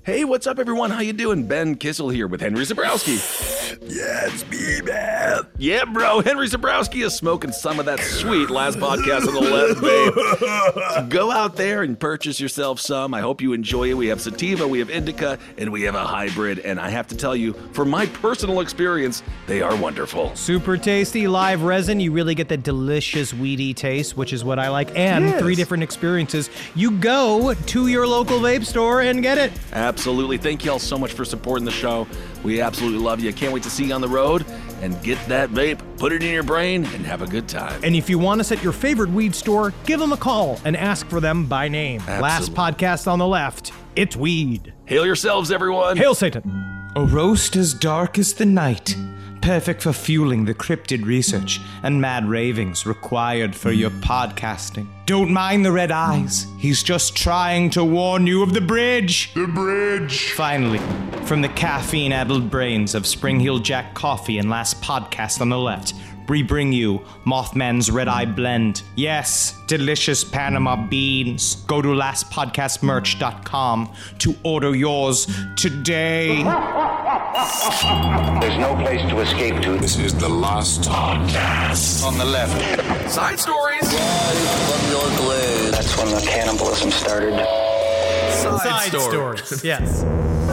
Hey, what's up, everyone? How you doing? Ben Kissel here with Henry Zebrowski. Yeah, it's me, man. Yeah, bro. Henry Zebrowski is smoking some of that sweet Last Podcast on the Left vape. So go out there and purchase yourself some. I hope you enjoy it. We have sativa, we have indica, and we have a hybrid. And I have to tell you, from my personal experience, they are wonderful. Super tasty live resin. You really get the delicious weedy taste, which is what I like. And Yes. 3 different experiences. You go to your local vape store and get it. Absolutely. Thank you all so much for supporting the show. We absolutely love you. Can't wait to see you on the road and get that vape, put it in your brain, and have a good time. And if you want us at your favorite weed store, give them a call and ask for them by name. Last podcast on the left, it's weed. Hail yourselves, everyone. Hail Satan. A roast as dark as the night, perfect for fueling the cryptid research and mad ravings required for your podcasting. Don't mind the red eyes, he's just trying to warn you of the bridge. The bridge. Finally, from the caffeine-addled brains of Spring Hill Jack Coffee and Last Podcast on the Left, we bring you Mothman's Red Eye Blend. Yes, delicious Panama beans. Go to lastpodcastmerch.com to order yours today. There's no place to escape to. This is the Last Podcast. On the left. Side stories. That's when the cannibalism started. Side stories. Yes.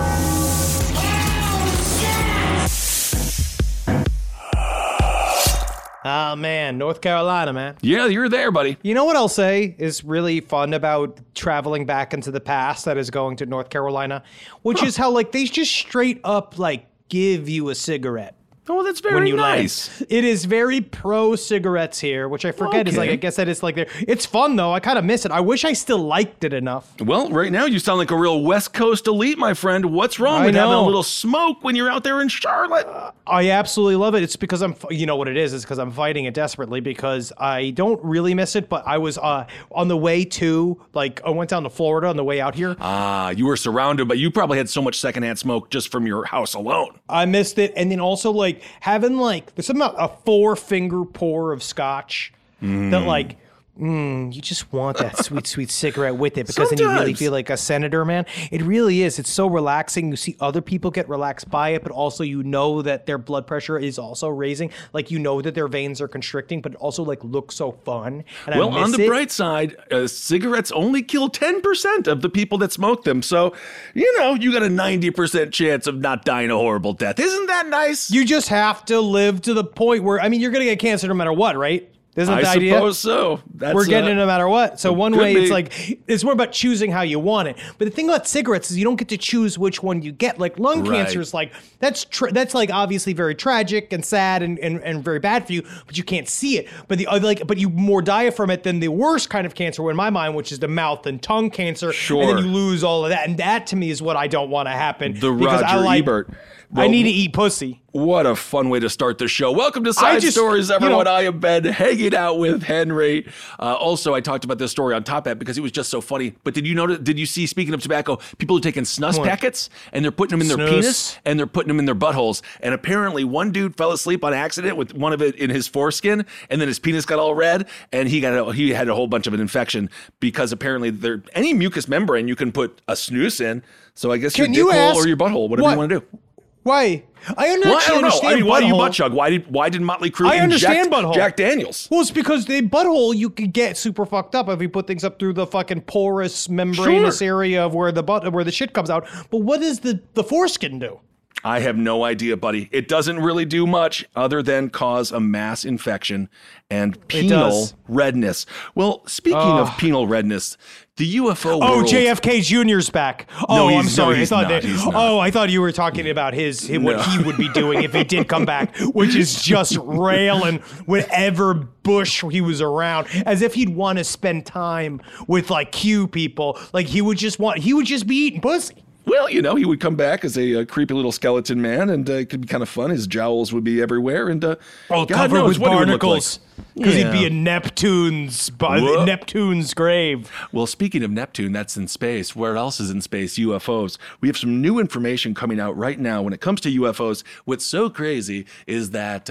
Oh, man. North Carolina, man. Yeah, you're there, buddy. You know what I'll say is really fun about traveling back into the past that is going to North Carolina, which is how, like, they just straight up, like, give you a cigarette. Oh, that's When very you nice. land. It is very pro cigarettes here, which I forget is like, Okay. I guess that is like there. It's fun though. I kind of miss it. I wish I still liked it enough. Well, right now you sound like a real West Coast elite, my friend. What's wrong with having a know. little smoke when you're out there in Charlotte? I absolutely love it. It's because you know what it is? It's because I'm fighting it desperately because I don't really miss it, but I was on the way to, like, I went down to Florida on the way out here. You were surrounded, but you probably had so much secondhand smoke just from your house alone. I missed it. And then also, like, having, like, there's something about a 4-finger pour of scotch that, like, you just want that sweet, sweet cigarette with it because then you really Sometimes. feel like a senator, man. It really is. It's so relaxing. You see other people get relaxed by it, but also you know that their blood pressure is also raising. Like, you know that their veins are constricting, but it also, like, looks so fun. And Well, I miss on the it. bright side, cigarettes only kill 10% of the people that smoke them. So, you know, you got a 90% chance of not dying a horrible death. Isn't that nice? You just have to live to the point where, I mean, you're going to get cancer no matter what, right? Isn't that the I idea? suppose so. That's, We're getting it no matter what. So one could way be. it's like, it's more about choosing how you want it. But the thing about cigarettes is you don't get to choose which one you get. Like lung Right. cancer is like, that's like obviously very tragic and sad and very bad for you, but you can't see it. But the other, like, but you more die from it than the worst kind of cancer in my mind, which is the mouth and tongue cancer. Sure. And then you lose all of that. And that to me is what I don't want to happen. The because I Roger like, Ebert. I Well, need to eat pussy. What a fun way to start the show. Welcome to Side just- Stories, you everyone. know- I am Ben, hanging out with Henry. Also, I talked about this story on Top Hat because it was just so funny. But did you notice, did you see, speaking of tobacco, people are taking snus packets and they're putting them in their Snus. penis and they're putting them in their buttholes. And apparently one dude fell asleep on accident with one of it in his foreskin and then his penis got all red and he had a whole bunch of an infection because apparently any mucous membrane you can put a snus in. So I guess Can your you dick hole ask or your butthole, whatever what- you want to do. Why? I Well, I actually don't know. understand I mean, why do you butthole. butt chug? Why did Motley Crue I inject understand butthole. Jack Daniels? Well, it's because the butthole, you could get super fucked up if you put things up through the fucking porous, membranous area of where the shit comes out. But what does the foreskin do? I have no idea, buddy. It doesn't really do much other than cause a mass infection and penal does. redness. Well, speaking of penal redness, the UFO Oh, world. JFK Jr.'s back. No, Oh, I'm he's sorry. not. I thought He's not. Oh, I thought you were talking about what he would be doing if he did come back, which is just railing whenever Bush he was around, as if he'd want to spend time with like Q people. Like he would just be eating pussy. Well, you know, he would come back as a creepy little skeleton man, and it could be kind of fun. His jowls would be everywhere, and God Covered knows with what he would look barnacles. like. Because he'd be Yeah. in Neptune's Whoa. Neptune's grave. Well, speaking of Neptune, that's in space. Where else is in space? UFOs. We have some new information coming out right now when it comes to UFOs. What's so crazy is that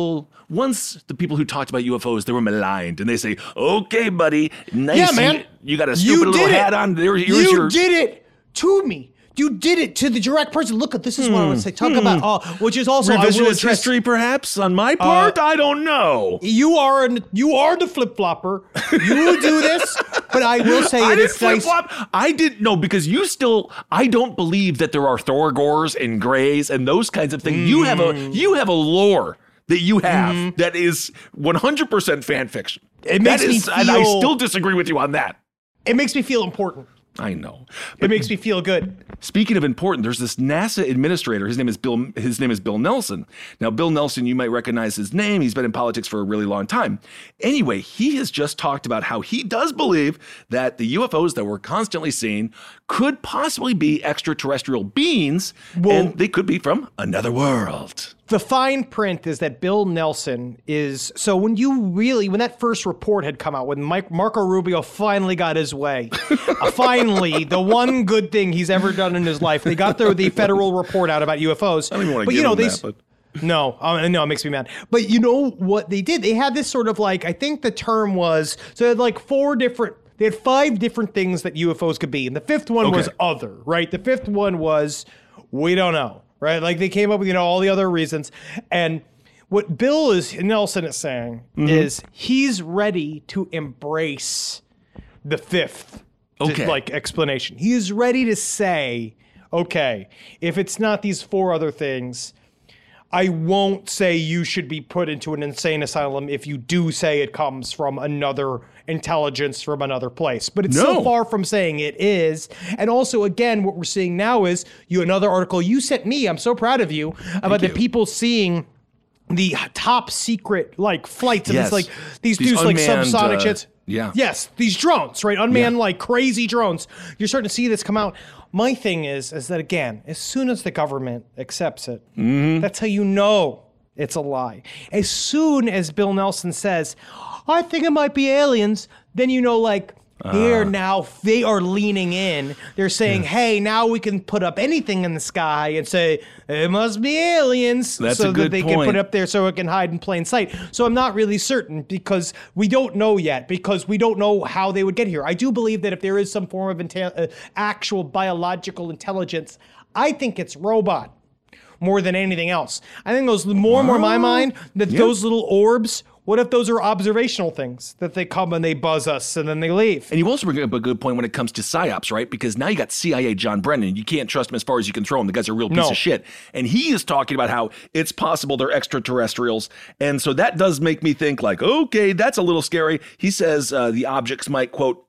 once the people who talked about UFOs, they were maligned, and they say, "Okay, buddy, nice, Yeah, man. you got a stupid little hat on. Here's You your did it to me. You did it to the direct person. Look, this is what I would say. Talk about, which is also I will Revisionist address. history, perhaps, on my part? I don't know. You are the flip flopper. You will do this, but I will say I it didn't is nice. flip-flop. I didn't know because I don't believe that there are Thorgors and Greys and those kinds of things. You have a lore that you have that is 100% fan fiction. It makes me and I feel- still disagree with you on that. It makes me feel important. I know. It makes me feel good. Speaking of important, there's this NASA administrator. His name is Bill Nelson. Now, Bill Nelson, you might recognize his name. He's been in politics for a really long time. Anyway, he has just talked about how he does believe that the UFOs that we're constantly seeing could possibly be extraterrestrial beings, and they could be from another world. The fine print is that Bill Nelson is, so when that first report had come out, when Marco Rubio finally got his way, finally, the one good thing he's ever done in his life, they got the federal report out about UFOs. I don't even want to give him that, but... No, it makes me mad. But you know what they did? They had this sort of like, I think the term was, so they had like they had 5 different things that UFOs could be. And the 5th one was other, right? The 5th one was, we don't know. Right, like they came up with all the other reasons, and what Bill Nelson is saying is he's ready to embrace the 5th explanation. He is ready to say, okay, if it's not these 4 other things, I won't say you should be put into an insane asylum if you do say it comes from another intelligence from another place. But it's so far from saying it is. And also, again, what we're seeing now is another article you sent me, I'm so proud of you, about the people seeing the top secret flights of these dudes like subsonic jets. Yes, these drones, right? Unmanned crazy drones. You're starting to see this come out. My thing is that, again, as soon as the government accepts it, that's how you know it's a lie. As soon as Bill Nelson says, I think it might be aliens, then you know, they are leaning in. They're saying, hey, now we can put up anything in the sky and say, it must be aliens. That's so a good that they point. can put it up there so it can hide in plain sight. So I'm not really certain because we don't know yet, because we don't know how they would get here. I do believe that if there is some form of actual biological intelligence, I think it's robot more than anything else. I think those more and more in my mind that those little orbs, what if those are observational things that they come and they buzz us and then they leave? And you also bring up a good point when it comes to PSYOPs, right? Because now you got CIA John Brennan. You can't trust him as far as you can throw him. The guy's a real piece of shit. And he is talking about how it's possible they're extraterrestrials. And so that does make me think okay, that's a little scary. He says the objects might, quote,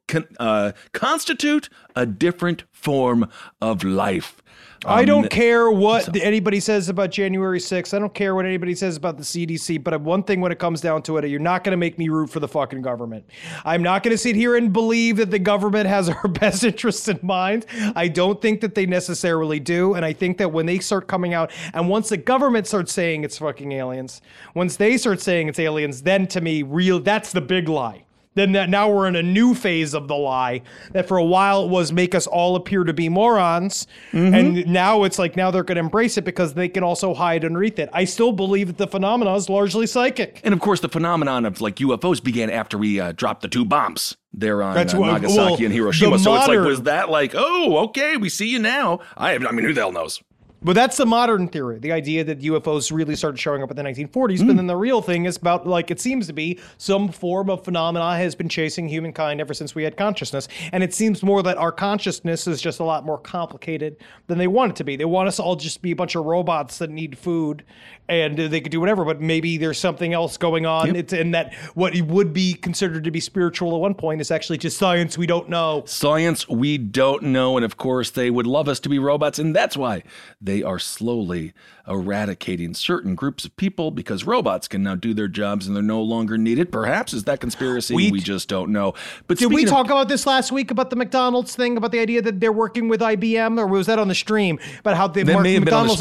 constitute a different form of life. I don't care what anybody says about January 6th. I don't care what anybody says about the CDC. But one thing when it comes down to it, you're not going to make me root for the fucking government. I'm not going to sit here and believe that the government has our best interests in mind. I don't think that they necessarily do. And I think that when they start coming out, and once the government starts saying it's fucking aliens, once they start saying it's aliens, then to me, that's the big lie. Then now we're in a new phase of the lie that for a while it was make us all appear to be morons. And now it's now they're going to embrace it because they can also hide underneath it. I still believe that the phenomenon is largely psychic. And of course, the phenomenon of UFOs began after we dropped the 2 bombs there on Nagasaki and Hiroshima. So it's was that okay, we see you now. I mean, who the hell knows? But that's the modern theory, the idea that UFOs really started showing up in the 1940s. But then the real thing is about, it seems to be some form of phenomena has been chasing humankind ever since we had consciousness. And it seems more that our consciousness is just a lot more complicated than they want it to be. They want us all just be a bunch of robots that need food and they could do whatever. But maybe there's something else going on. It's in that what would be considered to be spiritual at one point is actually just science we don't know. Science we don't know. And of course, they would love us to be robots. And that's why they are slowly eradicating certain groups of people because robots can now do their jobs and they're no longer needed. Perhaps is that conspiracy? We just don't know. But did we talk about this last week about the McDonald's thing, about the idea that they're working with IBM, or was that on the stream? About how the McDonald's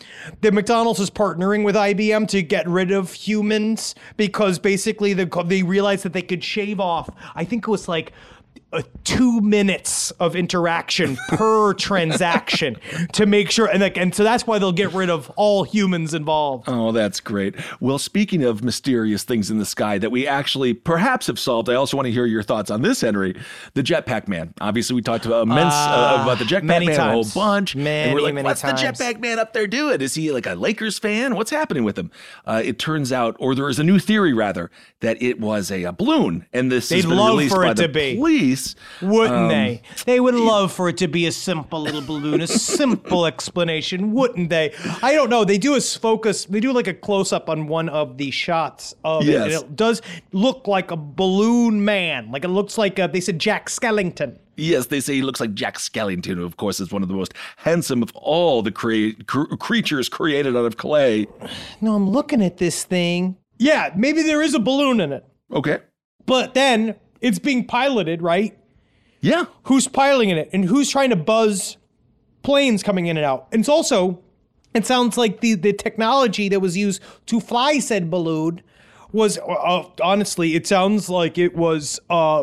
is partnering with IBM to get rid of humans because basically they realized that they could shave off. I think it was 2 minutes of interaction per transaction to make sure, and so that's why they'll get rid of all humans involved. Oh, that's great. Well, speaking of mysterious things in the sky that we actually perhaps have solved, I also want to hear your thoughts on this, Henry. The Jetpack Man. Obviously, we talked about about the Jetpack Man a whole bunch. And we're like, what's the Jetpack Man up there doing? Is he like a Lakers fan? What's happening with him? It turns out, or there is a new theory rather, that it was a balloon, and this has been released by the police. Wouldn't they? They would love for it to be a simple little balloon, a simple explanation, wouldn't they? I don't know. They do like a close-up on one of the shots of it, and it does look like a balloon man. Like it looks like, they said Jack Skellington. Yes, they say he looks like Jack Skellington, who, of course, is one of the most handsome of all the creatures created out of clay. No, I'm looking at this thing. Yeah, maybe there is a balloon in it. Okay. But then it's being piloted, right? Yeah. Who's piloting it, and who's trying to buzz planes coming in and out? And it's also, it sounds like the technology that was used to fly said balloon was, honestly, it sounds like it was,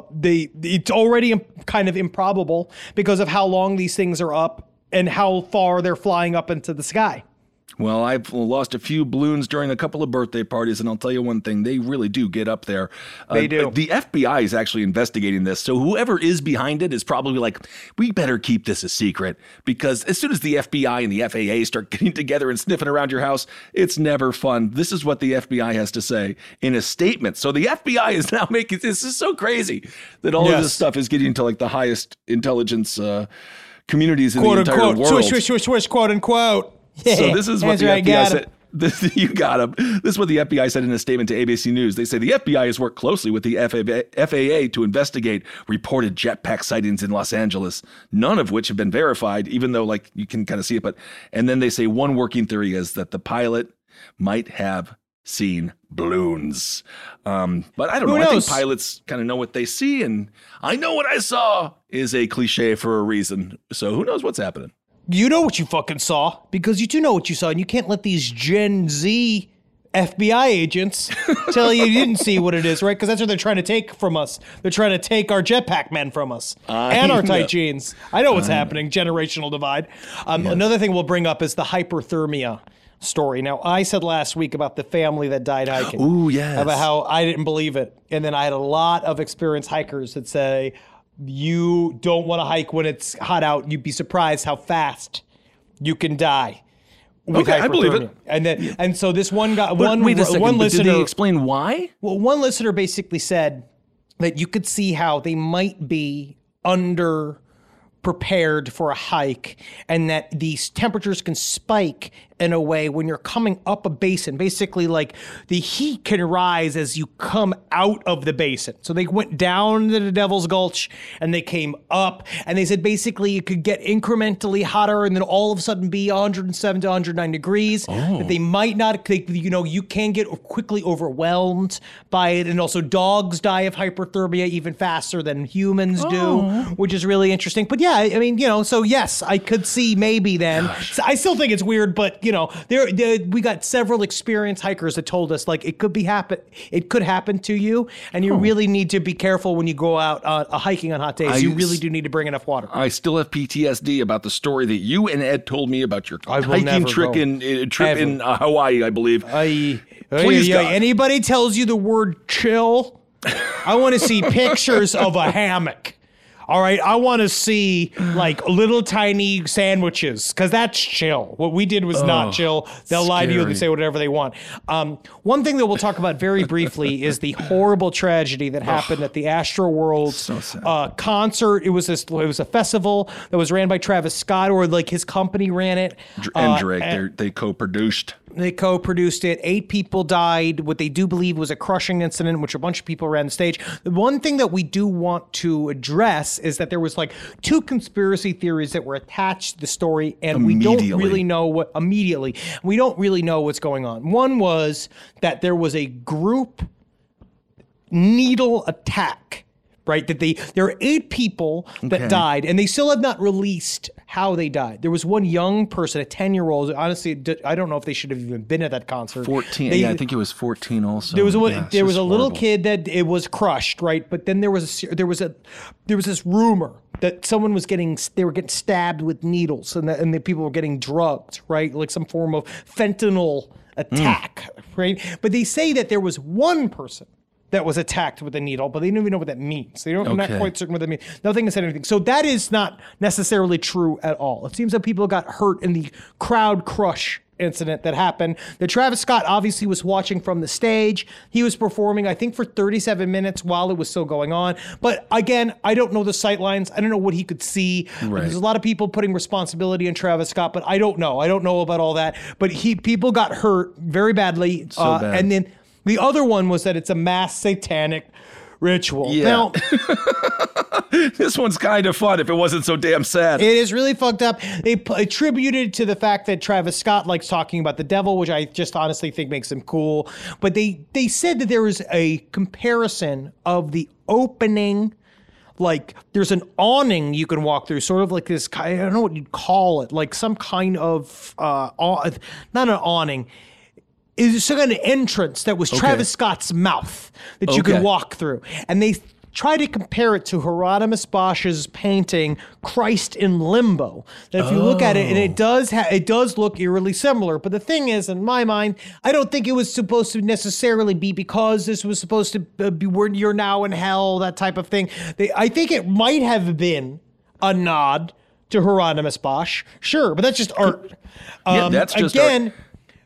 it's already kind of improbable because of how long these things are up and how far they're flying up into the sky. Well, I've lost a few balloons during a couple of birthday parties, and I'll tell you one thing, they really do get up there. They do. The FBI is actually investigating this, so whoever is behind it is probably like, we better keep this a secret, because as soon as the FBI and the FAA start getting together and sniffing around your house, it's never fun. This is what the FBI has to say in a statement. So the FBI is now making, this is so crazy that all of this stuff is getting to like the highest intelligence communities in quote the entire unquote, world. Swish, quote unquote. Yeah, so this is what the FBI said. You got him. This is what the FBI said in a statement to ABC News. They say the FBI has worked closely with the FAA to investigate reported jetpack sightings in Los Angeles, none of which have been verified, even though like you can kind of see it. And then they say one working theory is that the pilot might have seen balloons. But I don't know. I think pilots kind of know what they see, and I know what I saw is a cliche for a reason. So who knows what's happening? You know what you fucking saw, because you do know what you saw, and you can't let these Gen Z FBI agents tell you didn't see what it is, right? Because that's what they're trying to take from us. They're trying to take our jetpack men from us and our tight jeans. I know what's happening. Generational divide. Another thing we'll bring up is the hyperthermia story. Now, I said last week about the family that died hiking. Ooh, yes. About how I didn't believe it. And then I had a lot of experienced hikers that say, you don't want to hike when it's hot out. You'd be surprised how fast you can die. Okay, I believe it. And so this one guy, wait a second, one listener, did they explain why? Well, one listener basically said that you could see how they might be under prepared for a hike, and that these temperatures can spike in a way when you're coming up a basin. Basically, like the heat can rise as you come out of the basin. So they went down to the Devil's Gulch and they came up, and they said basically it could get incrementally hotter and then all of a sudden be 107 to 109 degrees. That they might not, you can get quickly overwhelmed by it. And also dogs die of hyperthermia even faster than humans do, which is really interesting. But yeah, I mean, so yes, I could see maybe then. So I still think it's weird, but we got several experienced hikers that told us like it could happen to you, and you really need to be careful when you go out hiking on hot days. You really do need to bring enough water. I still have PTSD about the story that you and Ed told me about your hiking trip in Hawaii, I believe. Please, God. Anybody tells you the word chill, I want to see pictures of a hammock. All right, I want to see like little tiny sandwiches, because that's chill. What we did was not chill. They'll lie to you and say whatever they want. One thing that we'll talk about very briefly is the horrible tragedy that happened at the Astroworld concert. It was a festival that was ran by Travis Scott, or like his company ran it. And Drake, they co-produced. They co-produced it. 8 people died. What they do believe was a crushing incident in which a bunch of people ran the stage. The one thing that we do want to address is that there was like 2 conspiracy theories that were attached to the story, and we don't really know we don't really know what's going on. One was that there was a group needle attack right? That there are 8 people that died, and they still have not released how they died. There was one young person, a 10-year-old. Honestly, I don't know if they should have even been at that concert. 14. I think it was 14 also. There was a little kid that it was crushed, right? But then there was this rumor that someone was getting stabbed with needles, and the people were getting drugged, right? Like some form of fentanyl attack, right? But they say that there was one person that was attacked with a needle, but they don't even know what that means. I'm not quite certain what that means. Nothing has said anything. So that is not necessarily true at all. It seems that people got hurt in the crowd crush incident that happened. That Travis Scott obviously was watching from the stage. He was performing, I think, for 37 minutes while it was still going on. But again, I don't know the sight lines. I don't know what he could see. Right. There's a lot of people putting responsibility on Travis Scott, but I don't know. I don't know about all that. But people got hurt very badly. So bad. And then the other one was that it's a mass satanic ritual. Yeah. Now, this one's kind of fun if it wasn't so damn sad. it is really fucked up. They attributed to the fact that Travis Scott likes talking about the devil, which I just honestly think makes him cool. But they said that there was a comparison of the opening, like there's an awning you can walk through, sort of like this, I don't know what you'd call it, like some kind of, not an awning. Is some kind of entrance that was Travis Scott's mouth that you could walk through. And they try to compare it to Hieronymus Bosch's painting Christ in Limbo. That if you look at it, and it does look eerily similar. But the thing is, in my mind, I don't think it was supposed to necessarily be because this was supposed to be where you're now in hell, that type of thing. I think it might have been a nod to Hieronymus Bosch. Sure, but that's just art. That's just art.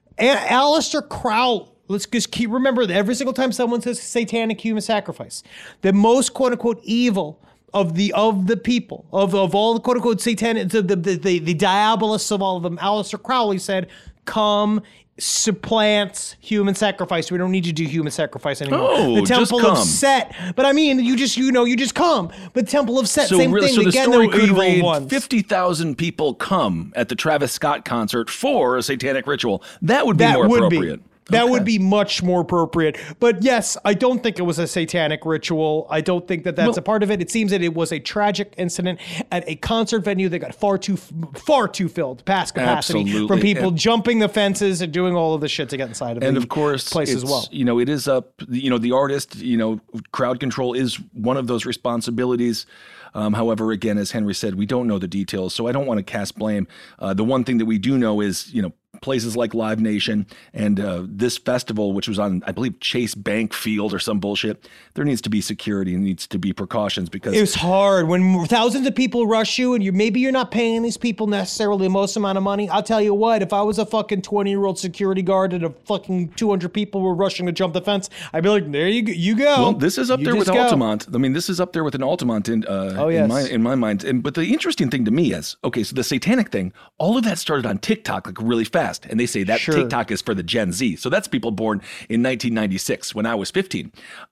Aleister Crowley. Let's just remember that every single time someone says satanic human sacrifice, the most quote unquote evil of the people of all the quote unquote satanic, the diabolists of all of them, Aleister Crowley said, "Come." Supplants human sacrifice. We don't need to do human sacrifice anymore. The Temple of Set, but I mean, you just come. But Temple of Set, same thing. So the Again, story the could evil read: ones. 50,000 people come at the Travis Scott concert for a satanic ritual. That would be more appropriate. That would be much more appropriate. But yes, I don't think it was a satanic ritual. I don't think that that's a part of it. It seems that it was a tragic incident at a concert venue that got far too filled, past capacity, Absolutely. from people jumping the fences and doing all of the shit to get inside of And the of course, place as well. It is up. The artist. Crowd control is one of those responsibilities. However, again, as Henry said, we don't know the details, so I don't want to cast blame. The one thing that we do know is, places like Live Nation and this festival, which was on, I believe, Chase Bank Field or some bullshit, there needs to be security and needs to be precautions because it's hard when thousands of people rush you and maybe you're not paying these people necessarily the most amount of money. I'll tell you what, if I was a fucking 20-year-old security guard and a fucking 200 people were rushing to jump the fence, I'd be like, there you go. Well, this is up there with Altamont. I mean, this is up there with an Altamont in my mind. But the interesting thing to me is, okay, so the satanic thing, all of that started on TikTok like really fast. And they say that TikTok is for the Gen Z. So that's people born in 1996 when I was 15.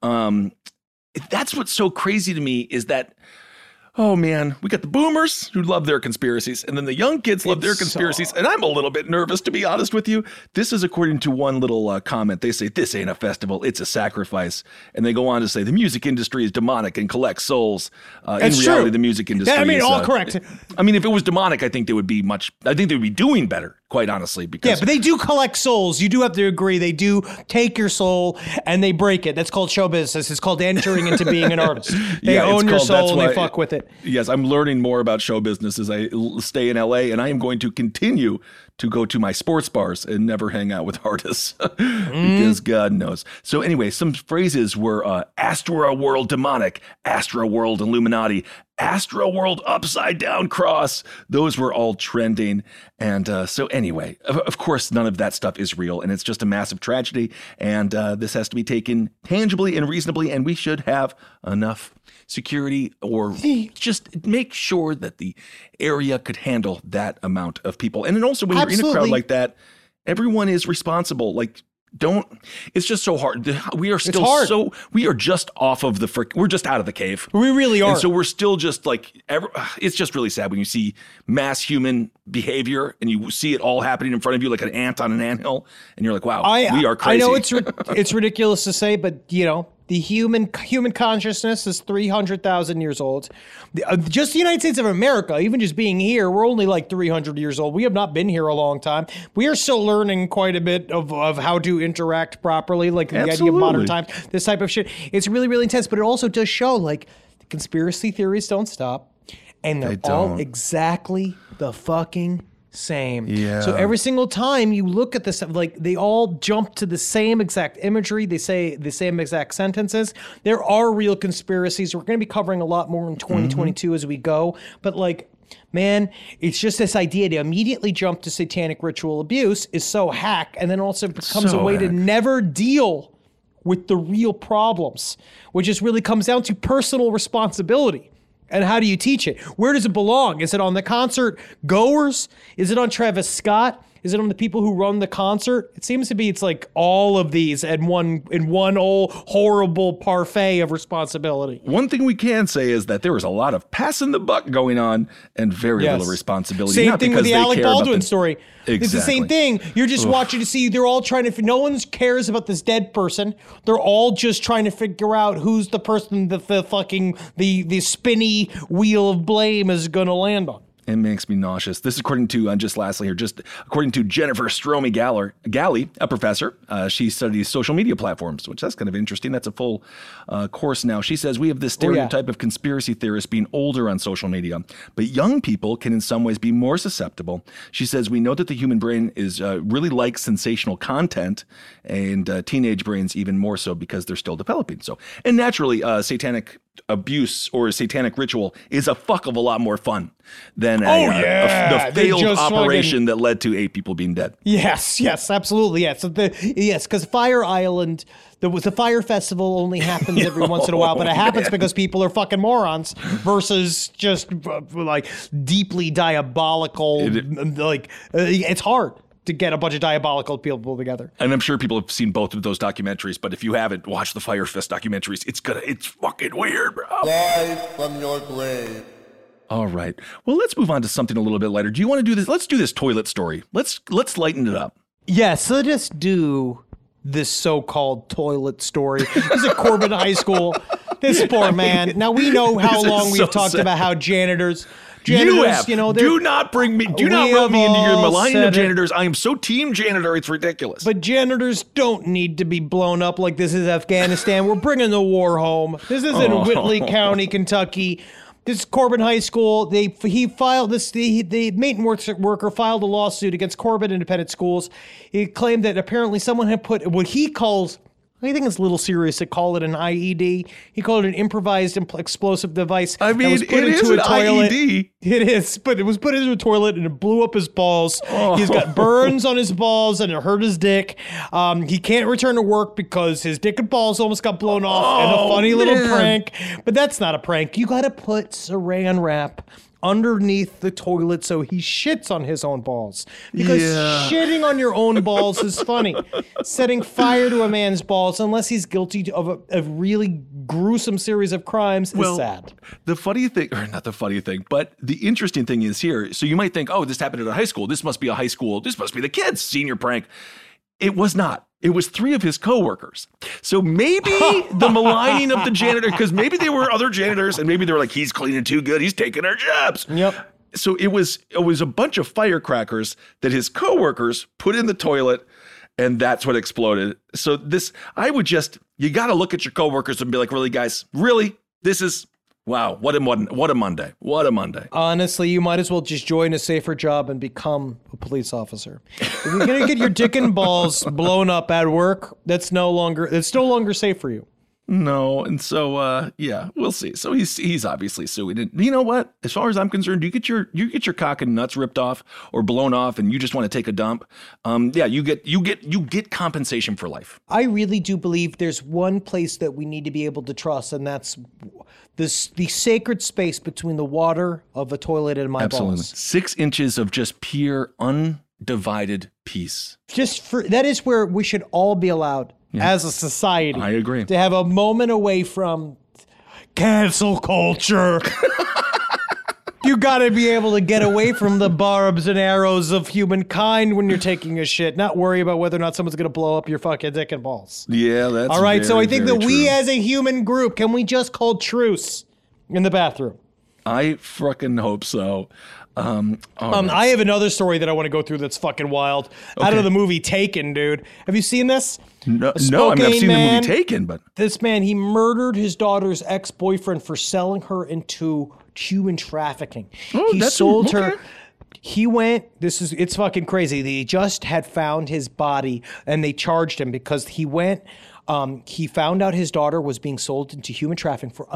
That's what's so crazy to me is that, oh man, we got the boomers who love their conspiracies, and then the young kids love their conspiracies. And I'm a little bit nervous, to be honest with you. This is according to one little comment. They say, this ain't a festival, it's a sacrifice. And they go on to say, the music industry is demonic and collects souls. In reality, the music industry all correct. I mean, if it was demonic, I think they would be doing better, quite honestly. Because but they do collect souls. You do have to agree. They do take your soul and they break it. That's called show business. It's called entering into being an artist. They own your soul and they fuck with it. Yes, I'm learning more about show business as I stay in LA, and I am going to continue to go to my sports bars and never hang out with artists because God knows. So anyway, some phrases were Astra World demonic, Astra World Illuminati, Astra World upside down cross. Those were all trending. And so anyway, of course, none of that stuff is real, and it's just a massive tragedy. And this has to be taken tangibly and reasonably, and we should have enough security or just make sure that the area could handle that amount of people. And then also when you're in a crowd like that, everyone is responsible. Like, it's just so hard. We are still we are just off of we're just out of the cave. We really are. And so we're still just like, it's just really sad when you see mass human behavior and you see it all happening in front of you like an ant on an anthill. And you're like, wow, we are crazy. I know it's ridiculous to say, but The human consciousness is 300,000 years old. Just the United States of America, even just being here, we're only like 300 years old. We have not been here a long time. We are still learning quite a bit of how to interact properly, like the idea of modern times, this type of shit. It's really, really intense, but it also does show like the conspiracy theories don't stop, and they're all exactly the fucking same. Yeah. So every single time you look at this, like they all jump to the same exact imagery. They say the same exact sentences. There are real conspiracies. We're going to be covering a lot more in 2022 as we go. But like, man, it's just this idea to immediately jump to satanic ritual abuse is so hack, and then also becomes a way to never deal with the real problems, which just really comes down to personal responsibility. And how do you teach it? Where does it belong? Is it on the concert goers? Is it on Travis Scott? Is it on the people who run the concert? It seems to be it's like all of these in one old horrible parfait of responsibility. One thing we can say is that there was a lot of passing the buck going on and very little responsibility. Same Not thing because with the they Alec care about Baldwin story. It's the same thing. You're just watching to see, they're all trying to, no one cares about this dead person. They're all just trying to figure out who's the person that the spinny wheel of blame is going to land on. It makes me nauseous. This is according to, according to Jennifer Stromey Galley, a professor. She studies social media platforms, which that's kind of interesting. That's a full course now. She says we have this stereotype of conspiracy theorists being older on social media, but young people can in some ways be more susceptible. She says we know that the human brain is really likes sensational content, and teenage brains even more so because they're still developing. So, and naturally, satanic abuse or a satanic ritual is a fuck of a lot more fun than the failed operation that led to 8 people being dead. Yes, absolutely. Yes. So because Fire Island, the Fire Festival only happens every once in a while, but it happens because people are fucking morons versus just like deeply diabolical. It's hard to get a bunch of diabolical people together. And I'm sure people have seen both of those documentaries, but if you haven't watched the Fyre Fest documentaries, it's fucking weird, bro. Rise from your grave. All right. Well, let's move on to something a little bit lighter. Do you want to do this? Let's do this toilet story. Let's lighten it up. Yeah, so let's do this so-called toilet story. This is at Corbin High School. This poor man. Now, we know how long we've talked about how janitors, do not bring me into your maligning of janitors. I am so team janitor, it's ridiculous. But janitors don't need to be blown up like this is Afghanistan. We're bringing the war home. This is in Whitley County, Kentucky. This is Corbin High School. The maintenance worker filed a lawsuit against Corbin Independent Schools. He claimed that apparently someone had put what he calls, I think it's a little serious to call it an IED. He called it an improvised explosive device. I mean, it is an IED. It is, but it was put into a toilet and it blew up his balls. He's got burns on his balls and it hurt his dick. He can't return to work because his dick and balls almost got blown off in a funny little prank. But that's not a prank. You got to put saran wrap underneath the toilet so he shits on his own balls. Because shitting on your own balls is funny. Setting fire to a man's balls, unless he's guilty of a really gruesome series of crimes, is sad. The funny thing, or not the funny thing, but the interesting thing is here, so you might think, oh, this happened at a high school. This must be the kids' senior prank. It was not. It was 3 of his coworkers. So maybe the maligning of the janitor, because maybe they were other janitors and maybe they were like, he's cleaning too good. He's taking our jobs. Yep. So it was a bunch of firecrackers that his coworkers put in the toilet, and that's what exploded. So you got to look at your coworkers and be like, really, guys, really? This is, wow, what a Monday. What a Monday. Honestly, you might as well just join a safer job and become a police officer. If you're going to get your dick and balls blown up at work, it's no longer safe for you. No, and so we'll see. So he's obviously suing. And you know what? As far as I'm concerned, you get your cock and nuts ripped off or blown off, and you just want to take a dump. You get compensation for life. I really do believe there's one place that we need to be able to trust, and that's the sacred space between the water of a toilet and my balls. 6 inches of just pure undivided peace. That is where we should all be allowed. Yeah. As a society. I agree. To have a moment away from cancel culture. You gotta be able to get away from the barbs and arrows of humankind when you're taking a shit. Not worry about whether or not someone's gonna blow up your fucking dick and balls. Yeah, that's all right. So I think that we, true. as a human group, can we just call truce in the bathroom? I fucking hope so. I have another story that I want to go through that's fucking wild. Out of the movie Taken, dude. Have you seen this? No, I mean, I've seen the movie Taken, but this man, he murdered his daughter's ex-boyfriend for selling her into human trafficking. He sold her. He went, it's fucking crazy. They just had found his body and they charged him because he went, he found out his daughter was being sold into human trafficking for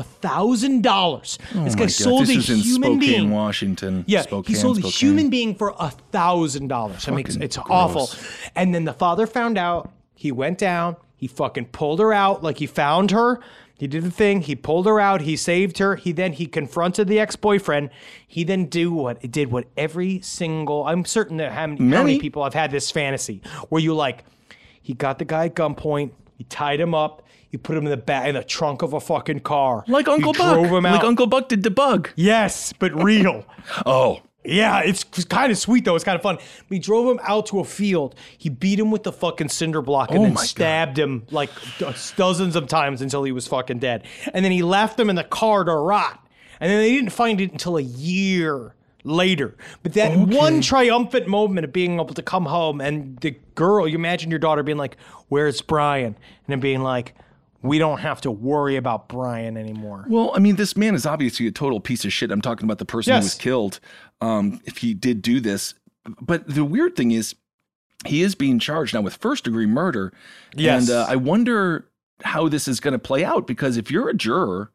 $1,000. This guy sold a human being. Spokane, Washington. Yeah, Spokane, he sold a Spokane. human being for $1,000. I mean, it's awful. And then the father found out. He went down. He fucking pulled her out. Like, he found her. He did the thing. He pulled her out. He saved her. He confronted the ex-boyfriend. He then did what every single, I'm certain that how many people have had this fantasy where you like, he got the guy at gunpoint. He tied him up. He put him in the trunk of a fucking car. Like Uncle Buck. Drove him out. Like Uncle Buck did to Bug. Yes, but real. Oh. Yeah, it's kind of sweet, though. It's kind of fun. We drove him out to a field. He beat him with the fucking cinder block and then stabbed him like dozens of times until he was fucking dead. And then he left him in the car to rot. And then they didn't find it until a year later. But that one triumphant moment of being able to come home and the girl, you imagine your daughter being like, "Where's Brian?" And then being like, "We don't have to worry about Brian anymore." Well, I mean, this man is obviously a total piece of shit. I'm talking about the person who was killed. If he did do this. But the weird thing is, he is being charged now with first-degree murder. Yes. And I wonder how this is going to play out, because if you're a juror,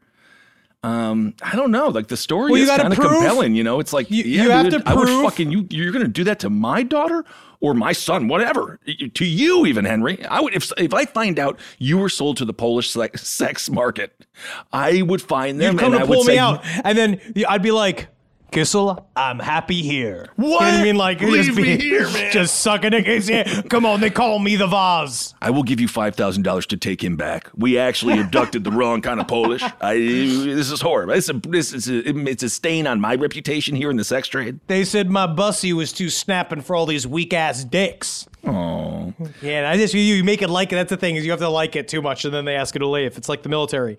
I don't know. Like, the story is kind of compelling, you know? It's like, you have to I would prove- fucking, you're going to do that to my daughter or my son, whatever. To you even, Henry. I would, if I find out you were sold to the Polish sex market, I would find them You'd come and to I would pull say, me out. And then I'd be like, "Kissel, I'm happy here." What? You know what I mean? Like, Leave me here, man. Just sucking it. Yeah, come on, they call me the Vaz. I will give you $5,000 to take him back. We actually abducted the wrong kind of Polish. This is horrible. It's a stain on my reputation here in the sex trade. They said my bussy was too snapping for all these weak ass dicks. Oh, Yeah, and you make it like it. That's the thing, is you have to like it too much, and then they ask you to leave. It's like the military.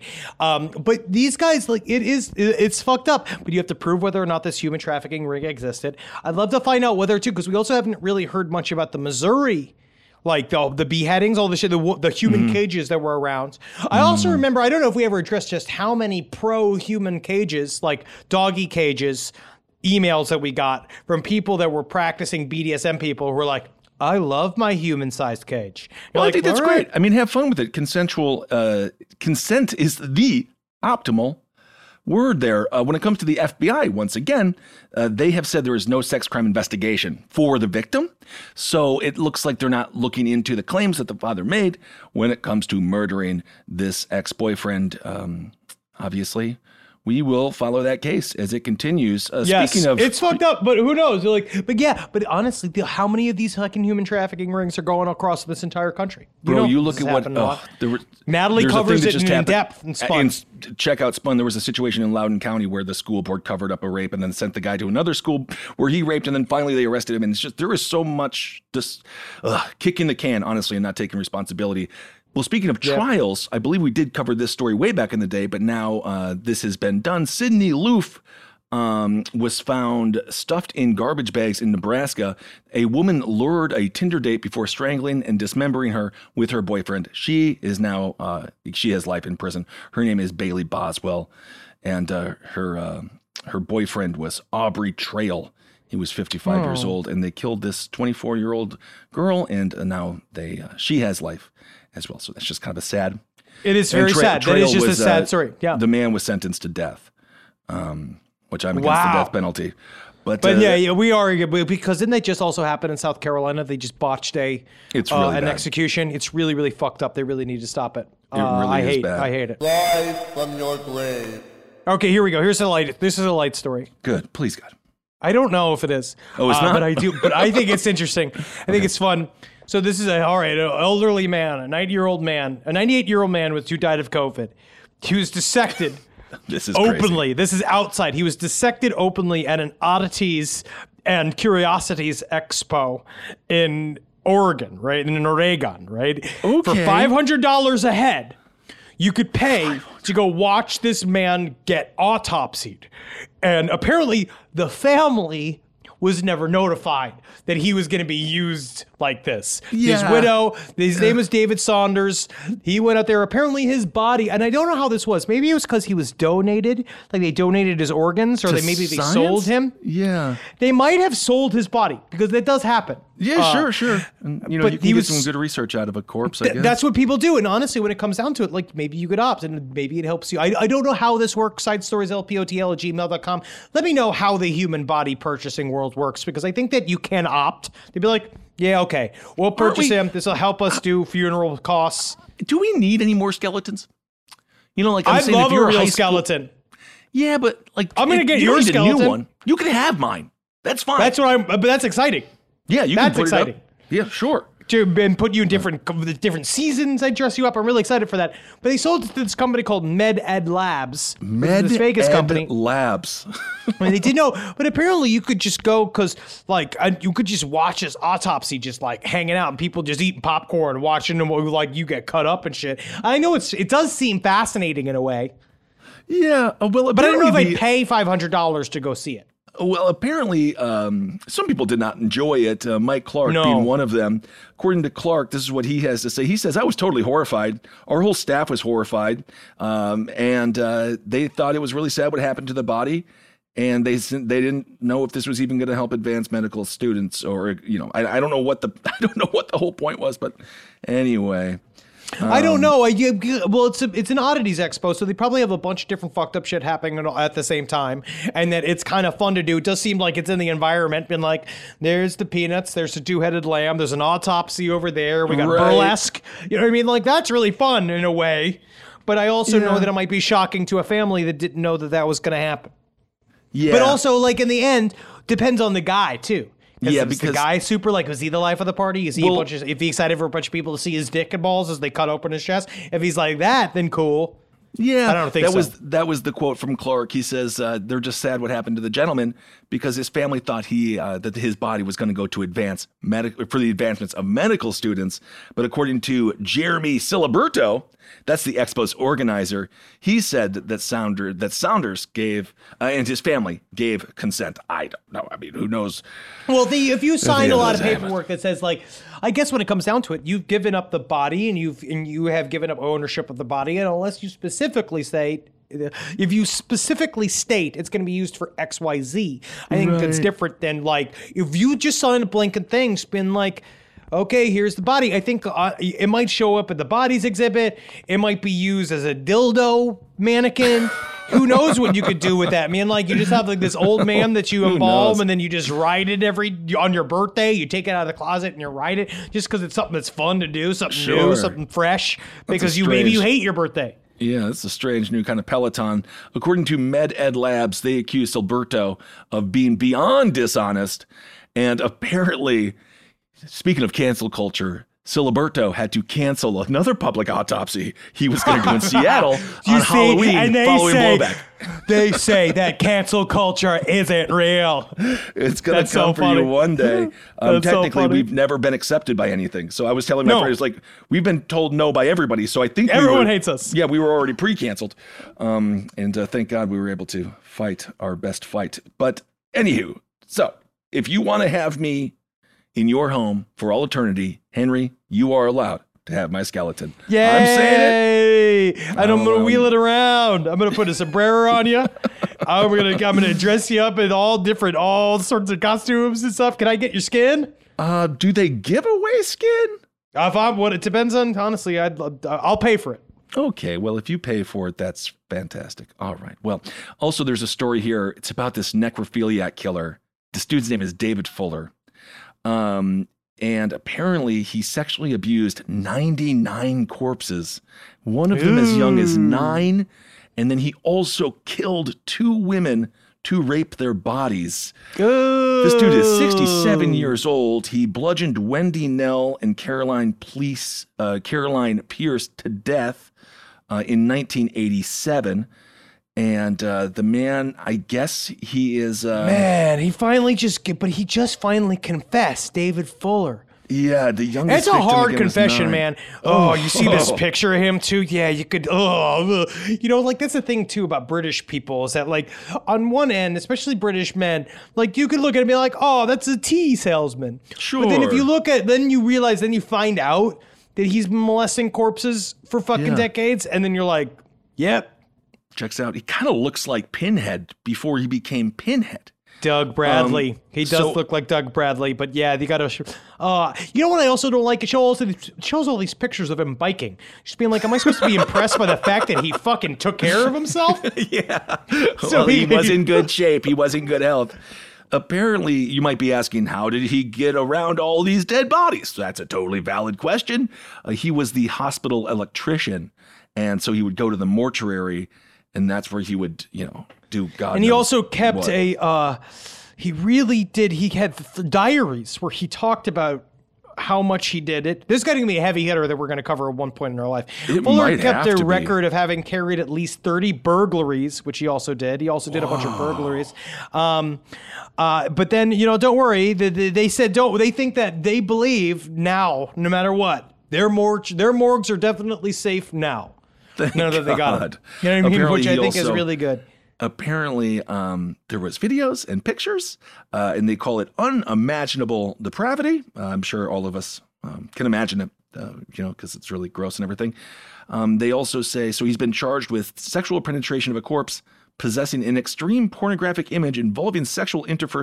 But these guys, like, it's fucked up. But you have to prove whether or not this human trafficking ring existed. I'd love to find out whether too, because we also haven't really heard much about the Missouri, like the beheadings, all the shit, the human cages that were around. I also remember, I don't know if we ever addressed just how many pro-human cages, like doggy cages, emails that we got from people that were practicing BDSM people who were like, "I love my human-sized cage." well, You're I think that's "All right." great. I mean, have fun with it. Consensual consent is the optimal word there. When it comes to the FBI, once again, they have said there is no sex crime investigation for the victim. So it looks like they're not looking into the claims that the father made when it comes to murdering this ex-boyfriend. Obviously, we will follow that case as it continues. Yes, Speaking of, it's fucked up, but who knows? But honestly, how many of these fucking human trafficking rings are going across this entire country? bro, you look this at has what happened a lot. there's Natalie a thing covers that it just in happened. depth and Spun. And check out Spun. There was a situation in Loudoun County where the school board covered up a rape and then sent the guy to another school where he raped, and then finally they arrested him. And it's just, there is so much just kicking the can, honestly, and not taking responsibility. Well, speaking of trials, I believe we did cover this story way back in the day, but now this has been done. Sydney Loof was found stuffed in garbage bags in Nebraska. A woman lured a Tinder date before strangling and dismembering her with her boyfriend. She is now, she has life in prison. Her name is Bailey Boswell, and her boyfriend was Aubrey Trail. He was 55 years old, and they killed this 24-year-old girl, and now she has life as well. So that's just kind of a sad. It is very sad. That is just a sad story. Yeah. The man was sentenced to death, which I'm against the death penalty. But yeah, we are, because didn't they just also happen in South Carolina? They just botched an bad. execution. It's really, really fucked up. They really need to stop it. really is bad. I hate it. Live from your grave. Okay, here we go. Here's this is a light story. Good, please God. I don't know if it is. Oh, it's not? But I do. But I think it's interesting. I think it's fun. So this is an elderly man, a 98-year-old man who died of COVID. He was dissected This is crazy. Openly. This is outside. He was dissected openly at an Oddities and Curiosities Expo in Oregon, right? In Oregon, right? Okay. For $500 a head, you could pay to go watch this man get autopsied. And apparently the family was never notified that he was going to be used like this. His Yeah. widow, his name was David Saunders. He went out there. Apparently his body, and I don't know how this was. Maybe it was because he was donated, like they donated his organs, or maybe they science? sold him. Yeah. They might have sold his body, because that does happen. Yeah, sure. And, but you can he get was- some good research out of a corpse, I guess. That's what people do. And honestly, when it comes down to it, like maybe you could opt and maybe it helps you. I don't know how this works. SideStoriesLPOTL@gmail.com. Let me know how the human body purchasing world works, because I think that you can opt. They'd be like, yeah, okay, we'll purchase him. This will help us do funeral costs. Do we need any more skeletons? You know, like I'm I saying, love if a you're real high school- skeleton. Yeah, but like I'm gonna if get you your don't need a skeleton. new one. You can have mine. That's fine. But that's exciting. yeah, you that's can put exciting. it up. Yeah, sure. And put you in different seasons. I dress you up. I'm really excited for that. But they sold it to this company called MedEd Labs. This Vegas company. Labs. I mean, they didn't know, but apparently you could just go because, like, you could just watch this autopsy just like hanging out and people just eating popcorn, watching them like you get cut up and shit. I know it does seem fascinating in a way, Yeah, well, but I don't know if apparently I'd pay $500 to go see it. Well, apparently, some people did not enjoy it. Mike Clark No. being one of them. According to Clark, this is what he has to say. He says, "I was totally horrified. Our whole staff was horrified, and they thought it was really sad what happened to the body." And they didn't know if this was even going to help advanced medical students, or I don't know what the whole point was, but anyway. I don't know. Well, it's an oddities expo, so they probably have a bunch of different fucked up shit happening at the same time, and that it's kind of fun to do. It does seem like it's in the environment, been like, there's the peanuts, there's the two-headed lamb, there's an autopsy over there, we got Right. burlesque. You know what I mean? Like, that's really fun in a way. But I also know that it might be shocking to a family that didn't know that was going to happen. Yeah, But also, like, in the end, depends on the guy, too. Yeah, is the because- guy super, like, was he the life of the party? Is he Well- if he excited for a bunch of people to see his dick and balls as they cut open his chest? If he's like that, then cool. Yeah, I don't think so. That was the quote from Clark. He says they're just sad what happened to the gentleman because his family thought that his body was going to go to for the advancements of medical students. But according to Jeremy Siliberto, that's the expo's organizer, he said that Saunders gave and his family gave consent. I don't know. I mean, who knows? Well, if you signed a lot of others haven't. paperwork that says, like, I guess when it comes down to it, you've given up the body and you have given up ownership of the body, and unless you specifically state, if you specifically state it's going to be used for XYZ, I think that's different than, like, if you just sign a blanket thing, been like, okay, here's the body. I think it might show up at the bodies exhibit. It might be used as a dildo mannequin. Who knows what you could do with that, man? Like, you just have like this old man that you embalm, knows? and then you just ride it on your birthday. You take it out of the closet and you ride it just because it's something that's fun to do, something new, Sure. something fresh. Because maybe strange- you hate your birthday. Yeah, it's a strange new kind of Peloton. According to MedEd Labs, they accuse Silberto of being beyond dishonest. And apparently, speaking of cancel culture, Siliberto had to cancel another public autopsy he was going to do in Seattle on Halloween following blowback. They say that cancel culture isn't real. It's going That's to come so for funny. you one day. That's so Technically, funny. we've never been accepted by anything. So I was telling my No. friends, like, we've been told no by everybody. So I think Everyone hates us. Yeah, we were already pre-canceled. And thank God we were able to fight our best fight. But anywho, so if you want to have me in your home for all eternity, Henry, you are allowed to have my skeleton. Yay! I'm saying it. And I'm gonna wheel it around. I'm gonna put a sombrero on you. I'm gonna dress you up in all sorts of costumes and stuff. Can I get your skin? Do they give away skin? It depends on, honestly, I'll pay for it. Okay, well, if you pay for it, that's fantastic. All right. Well, also there's a story here. It's about this necrophiliac killer. This dude's name is David Fuller. And apparently he sexually abused 99 corpses, one of them as young as 9. And then he also killed 2 women to rape their bodies. This dude is 67 years old. He bludgeoned Wendy Nell and Caroline Pierce to death in 1987. And the man, I guess he is... Man, he just finally confessed, David Fuller. Yeah, the youngest It's a victim hard again is confession, 9. man. Oh, you see this picture of him too? Yeah, you could. Like that's the thing too about British people is that like on one end, especially British men, like you could look at it and be like, oh, that's a tea salesman. Sure. But then if you look at, then you realize, then you find out that he's been molesting corpses for fucking decades, and then you're like, yep. Checks out. He kind of looks like Pinhead before he became Pinhead. Doug Bradley. He does look like Doug Bradley, but yeah, you got to. You know what I also don't like? It shows all these pictures of him biking. Just being like, am I supposed to be impressed by the fact that he fucking took care of himself? Yeah. So well, he was in good shape. He was in good health. Apparently, you might be asking, how did he get around all these dead bodies? That's a totally valid question. He was the hospital electrician, and so he would go to the mortuary, and that's where he would, do God. And he knows also kept what. he really did. He had diaries where he talked about how much he did it. This is going to be a heavy hitter that we're going to cover at one point in our life. Fuller kept a record of having carried at least 30 burglaries, which he also did. He also did a bunch of burglaries. But then, don't worry. They said they think that they believe now, no matter what, their morgues are definitely safe now. Now that they got it. You know what I mean? Apparently Which I think is really good. Apparently, there was videos and pictures, and they call it unimaginable depravity. I'm sure all of us can imagine it, because it's really gross and everything. They also say, so he's been charged with sexual penetration of a corpse, possessing an extreme pornographic image involving sexual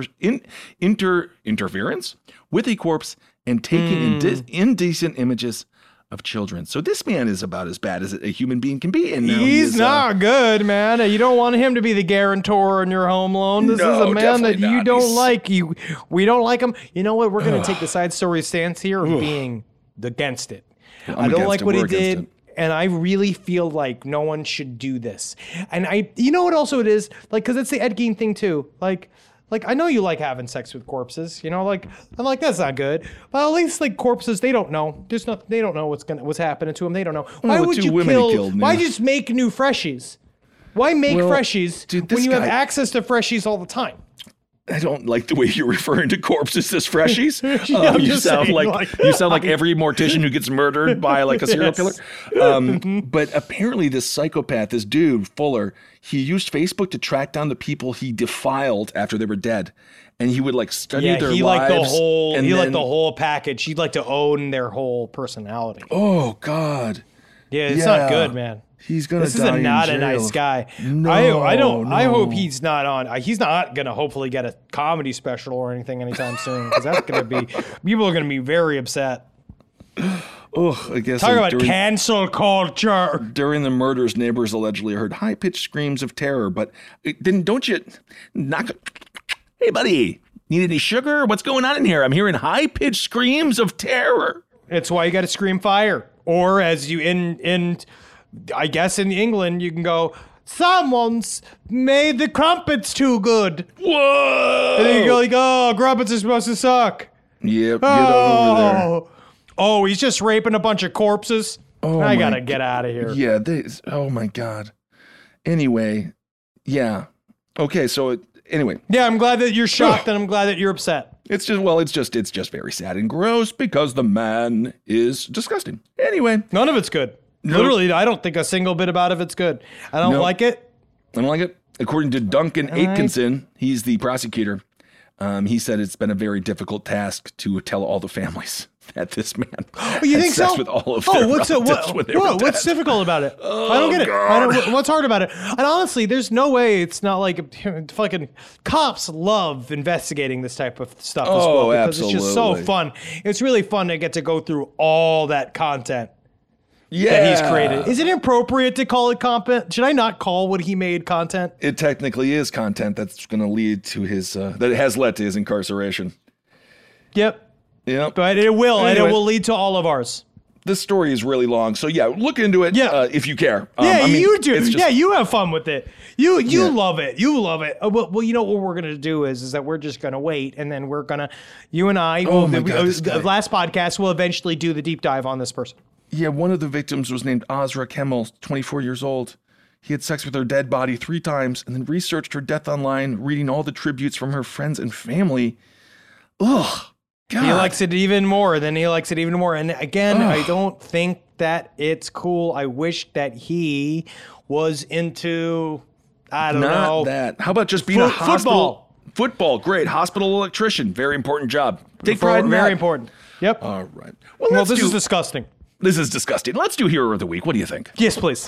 interference with a corpse, and taking indecent images of children. So this man is about as bad as a human being can be. And now he's not good, man. You don't want him to be the guarantor in your home loan. This is a man that you don't like. We don't like him. You know what? We're going to take the side story stance here of being against it. I don't like what he did. And I really feel like no one should do this. And you know what also it is? Like, because it's the Ed Gein thing too. Like, I know you like having sex with corpses, I'm like, that's not good. But at least like corpses, they don't know. There's nothing. They don't know what's happening to them. They don't know. Why would you kill? Why just make new freshies? Why make freshies when you have access to freshies all the time? I don't like the way you're referring to corpses as freshies. You sound like every mortician who gets murdered by like a serial killer. But apparently this psychopath, this dude, Fuller, he used Facebook to track down the people he defiled after they were dead. And he would like study their lives. Liked the whole package. He'd like to own their whole personality. Oh, God. Yeah, it's not good, man. He's gonna. This is not a nice guy. No, I hope he's not on. He's not gonna hopefully get a comedy special or anything anytime soon, because that's gonna be people are gonna be very upset. Oh, I guess. Talk about cancel culture. During the murders, neighbors allegedly heard high-pitched screams of terror. But then don't you knock? Hey, buddy, need any sugar? What's going on in here? I'm hearing high-pitched screams of terror. It's why you got to scream fire, or as you I guess in England, you can go, someone's made the crumpets too good. Whoa! And then you go like, oh, crumpets are supposed to suck. Yep, get over there. Oh, he's just raping a bunch of corpses. Oh, I gotta get out of here. Yeah, oh my God. Anyway, yeah. Okay, so anyway. Yeah, I'm glad that you're shocked and I'm glad that you're upset. It's just very sad and gross because the man is disgusting. Anyway. None of it's good. Nope. Literally, I don't think a single bit about it's good. I don't like it. I don't like it. According to Duncan Atkinson, he's the prosecutor. He said it's been a very difficult task to tell all the families that this man you think sex so? with all of their relatives when they were dead. What's difficult about it? I don't get it. What's hard about it? And honestly, there's no way it's not like fucking cops love investigating this type of stuff as well because absolutely. It's just so fun. It's really fun to get to go through all that content. That he's created. Is it appropriate to call it content? Should I not call what he made content? It technically is content that's going to lead to his, that has led to his incarceration. Yep. But it will, and it will lead to all of ours. This story is really long, so look into it if you care. You do. You have fun with it. You love it. You love it. Well, you know what we're going to do is that we're just going to wait, and then we're going to, you and I, the last podcast, will eventually do the deep dive on this person. Yeah, one of the victims was named Azra Kemmel, 24 years old. he had sex with her dead body 3 times and then researched her death online, reading all the tributes from her friends and family. Ugh. God. He likes it even more. Then he likes it even more. And again, I don't think that it's cool. I wish that he was into, I don't know. Not that. How about just being a hospital? Football. Football, great. Hospital electrician, very important job. Take pride in that. Very important. Yep. All right. Well, this is disgusting. This is disgusting. Let's do Hero of the Week. What do you think? Yes, please.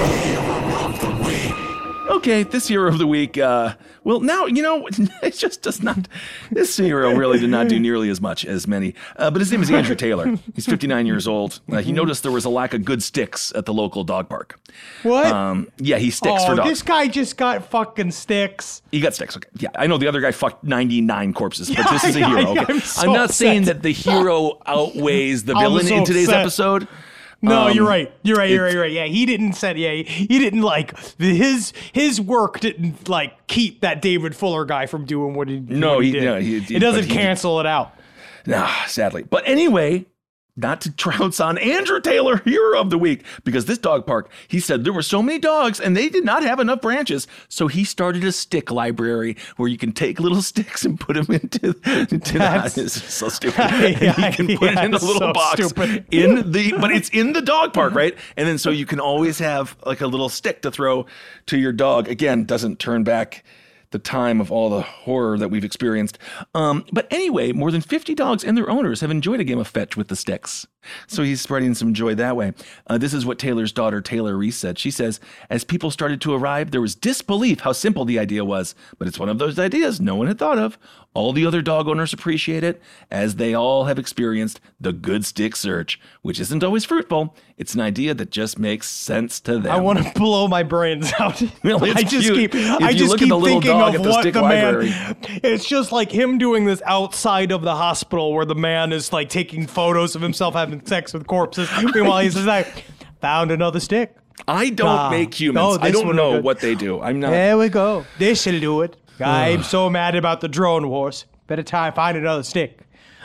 Okay, this Hero of the Week, well, now, it just does not, this hero really did not do nearly as much as many, but his name is Andrew Taylor. He's 59 years old. He noticed there was a lack of good sticks at the local dog park. What? Yeah, he sticks for dogs. This guy just got fucking sticks. He got sticks. Okay. Yeah, I know the other guy fucked 99 corpses, but this is a hero. Okay. I'm not saying that the hero outweighs the villain in today's episode. No, you're right. You're right. Yeah, he didn't like his work didn't like keep that David Fuller guy from doing what he did. No, he did. It doesn't cancel it out. Nah, sadly. But anyway, not to trounce on Andrew Taylor, Hero of the Week, because this dog park, he said there were so many dogs and they did not have enough branches. So he started a stick library where you can take little sticks and put them into the, this is so stupid. And you can put it in a little box but it's in the dog park, right? And then so you can always have like a little stick to throw to your dog. Again, doesn't turn back the time of all the horror that we've experienced. But anyway, more than 50 dogs and their owners have enjoyed a game of fetch with the sticks. So he's spreading some joy that way. This is what Taylor's daughter, Taylor Reese, said. She says, as people started to arrive, there was disbelief how simple the idea was. But it's one of those ideas no one had thought of. All the other dog owners appreciate it, as they all have experienced the good stick search, which isn't always fruitful. It's an idea that just makes sense to them. I want to blow my brains out. Well, it's I just cute. keep, If I you just look keep at the little thinking dog of at the what stick the library. man. It's just like him doing this outside of the hospital, where the man is like taking photos of himself having sex with corpses. Meanwhile, he's just like, found another stick. I don't make humans. I don't know what they do. I'm not. There we go. This'll do it. I'm so mad about the drone wars. Better find another stick.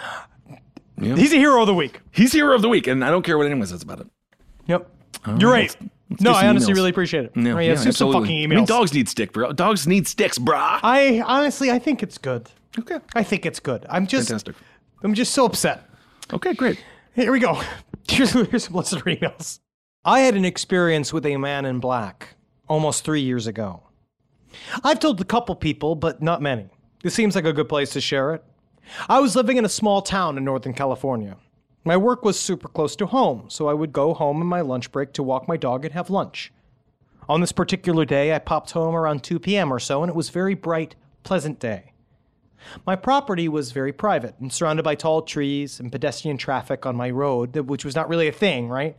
Yep. He's a hero of the week. He's Hero of the Week, and I don't care what anyone says about it. Yep. You're right. Let's No, do some I honestly emails. really appreciate it. Yeah, Let's do some absolutely. fucking emails. I mean, dogs need stick, bro. Dogs need sticks, brah. I think it's good. Okay. I think it's good. I'm just Fantastic. so upset. Okay, great. Here we go. Here's some listener emails. I had an experience with a man in black almost 3 years ago. I've told a couple people, but not many. This seems like a good place to share it. I was living in a small town in Northern California. My work was super close to home, so I would go home in my lunch break to walk my dog and have lunch. On this particular day, I popped home around 2 p.m. or so, and it was a very bright, pleasant day. My property was very private and surrounded by tall trees and pedestrian traffic on my road, which was not really a thing, right?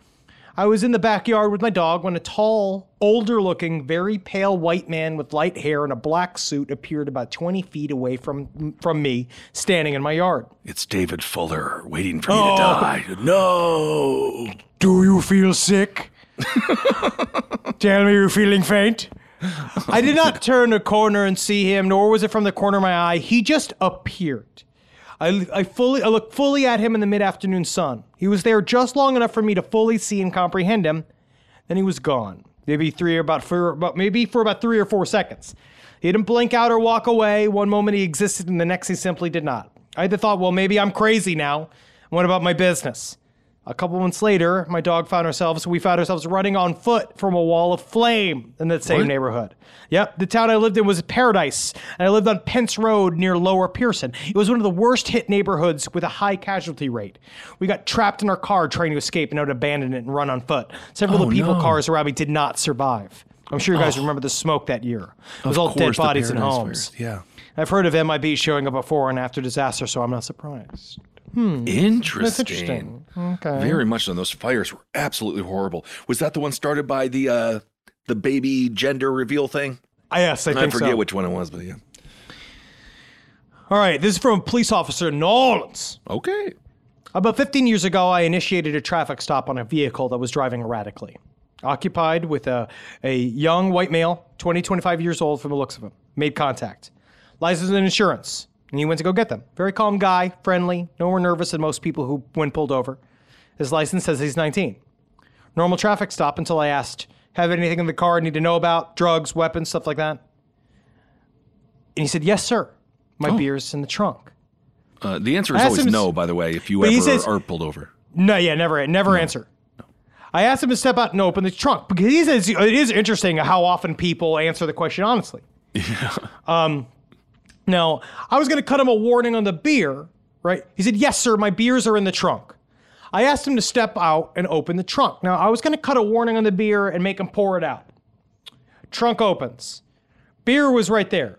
I was in the backyard with my dog when a tall, older-looking, very pale white man with light hair and a black suit appeared about 20 feet away from me, standing in my yard. It's David Fuller waiting for you to die. No. Do you feel sick? Tell me you're feeling faint. I did not turn a corner and see him, nor was it from the corner of my eye. He just appeared. I looked fully at him in the mid-afternoon sun. He was there just long enough for me to fully see and comprehend him. Then he was gone. Maybe for about 3 or 4 seconds. He didn't blink out or walk away. One moment he existed, and the next he simply did not. I had the thought, well, maybe I'm crazy now. What about my business? A couple months later, we found ourselves running on foot from a wall of flame in that same neighborhood. Yep, the town I lived in was a paradise, and I lived on Pence Road near Lower Pearson. It was one of the worst hit neighborhoods with a high casualty rate. We got trapped in our car trying to escape and had to abandon it and run on foot. Several of the cars around me did not survive. I'm sure you guys remember the smoke that year. It was all dead bodies in homes. Fires. Yeah. I've heard of MIB showing up before and after disaster, so I'm not surprised. Interesting. That's interesting. Okay. Very much so. Those fires were absolutely horrible. Was that the one started by the baby gender reveal thing? Yes, I think so. I forget which one it was, but yeah. All right, this is from a police officer in New Orleans. Okay. About 15 years ago, I initiated a traffic stop on a vehicle that was driving erratically. Occupied with a young white male, 25 years old from the looks of him. Made contact. License and insurance. And he went to go get them. Very calm guy, friendly, no more nervous than most people who when pulled over. His license says he's 19. Normal traffic stop until I asked, Have anything in the car I need to know about? Drugs, weapons, stuff like that? And he said, yes, sir. My beer's in the trunk. The answer is always no, by the way, if you ever are pulled over. No, yeah, never answer. No. I asked him to step out and open the trunk because he says it is interesting how often people answer the question honestly. Yeah. Now, I was going to cut him a warning on the beer, right? He said, yes, sir, my beers are in the trunk. I asked him to step out and open the trunk. Now, I was going to cut a warning on the beer and make him pour it out. Trunk opens. Beer was right there.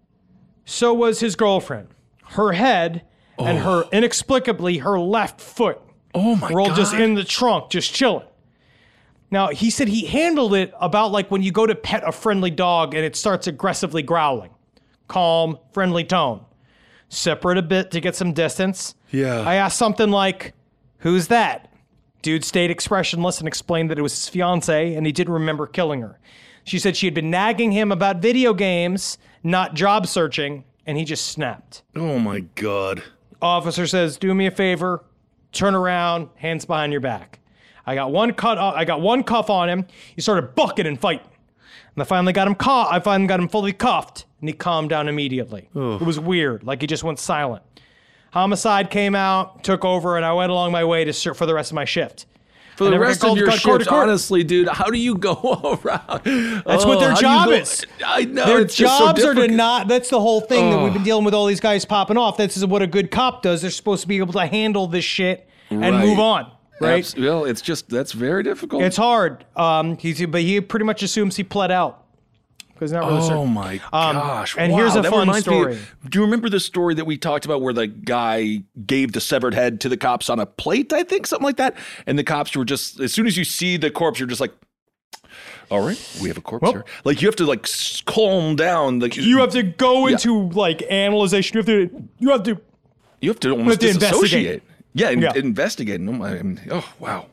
So was his girlfriend. Her head and inexplicably, her left foot were all just in the trunk, just chilling. Now, he said he handled it about like when you go to pet a friendly dog and it starts aggressively growling. Calm, friendly tone. Separate a bit to get some distance. Yeah. I asked something like, who's that? Dude stayed expressionless and explained that it was his fiance and he didn't remember killing her. She said she had been nagging him about video games, not job searching, and he just snapped. Oh my God. Officer says, do me a favor, turn around, hands behind your back. I got one cuff on him. He started bucking and fighting. And I finally got him fully cuffed, and he calmed down immediately. Ugh. It was weird, like he just went silent. Homicide came out, took over, and I went along my way for the rest of my shift. For the rest of your shift, honestly, dude, how do you go around? That's what their job is. I know. Their jobs are to not, that's the whole thing that we've been dealing with all these guys popping off. This is what a good cop does. They're supposed to be able to handle this shit and move on. Right? Well, that's very difficult. It's hard. But he pretty much assumes he pled out. Because not really certain. Oh my gosh! And here's a fun story. Do you remember the story that we talked about where the guy gave the severed head to the cops on a plate? I think something like that. And the cops were just, as soon as you see the corpse, you're just like, all right, we have a corpse here. Like you have to like calm down. Like you have to go into like analyzation. You have to almost disassociate. Investigate. Oh wow!